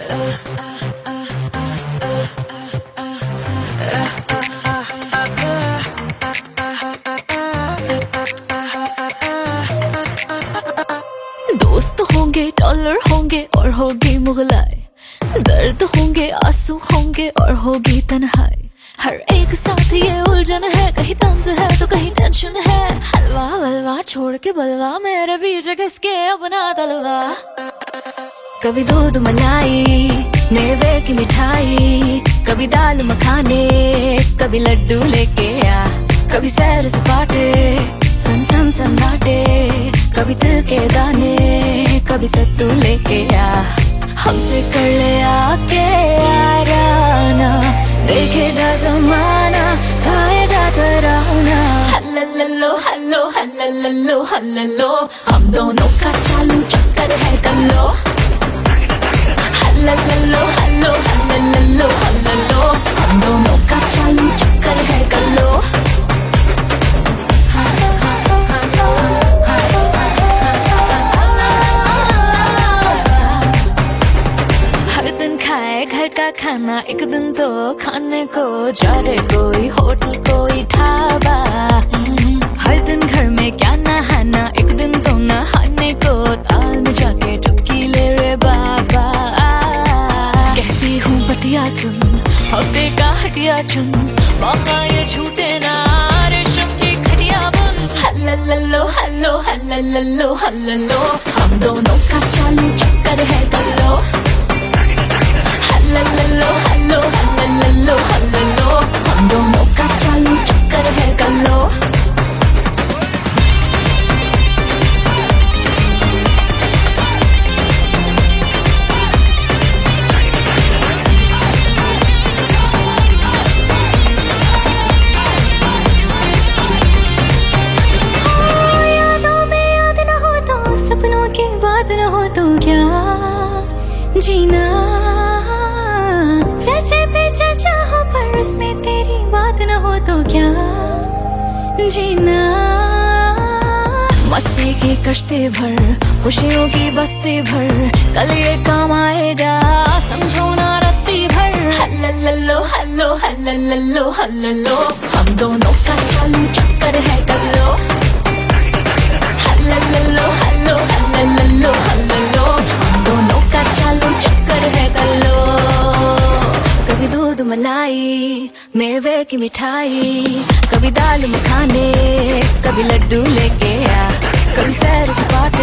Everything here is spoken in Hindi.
दोस्त होंगे, डॉलर होंगे और होगी मुगलाई, दर्द होंगे, आंसू होंगे और होगी तन्हाई। हर एक साथ ये उलझन है, कहीं तंज है तो कहीं टेंशन है। हलवा वलवा छोड़ के बलवा, मेरे पीछे किसके अपना तलवा। कभी दूध मलाई, मेवे की मिठाई, कभी दाल मखाने, कभी लड्डू लेके आ। कभी सैर सपाटे, सन सन सन्नाटे, कभी तिल के दाने, कभी सत्तू लेके आ। हमसे कर ले आके याराना, देखेगा जमाना, खाएगा तराना। हल्लल्लो हल्लो हल्लल्लो हल्लल्लो, हम दोनों का चालू चक्कर है कल्लो। हल्लल्लो हल्लो हल्लल्लो हल्लल्लो, हम दोनों का चालू चक्कर है कल्लो। हर दिन खाए घर का खाना, एक दिन तो खाने को जा रे कोई होटल कोई ढाबा। हर दिन घर में क्या नहाना, एक दिन तो नहाने को ताल में जाके डुबकी ले रे बाबा। कहती हूँ बतिया सुन, हफ्ते का हटिया चुन, मौका ये छूटे ना, रेशम की खटिया बुन। हल्लल्लो हल्लो हल्लल्लो हल्लल्लो, हम दोनों का चालू चक्कर है कल्लो। हल्लल्लो हल्लो हल्लल्लो हल्लल्लो, हम दोनों का चालू चक्कर है कल्लो। यादों में याद न हो तो, सपनों की बात न हो तो क्या जीना। चर्चे पे चर्चा हो पर उसमें तेरी बात न हो तो क्या जीना। मस्ती की कश्ती भर, खुशियों की बस्ती भर, कल ये काम आएगा समझो ना रत्ती भर। हल्लल्लो हल्लो हल्लल्लो हल्लल्लो, हम दोनों का चालू चक्कर है कल्लो। हल्लल्लो हल्लो हल्लल्लो हल्लल्लो, हम दोनों का चालू चक्कर है कल्लो। कभी दूध मलाई, मेवे की मिठाई, कभी दाल मखाने, कभी लड्डू लेके आ। कभी सैर सपाटे,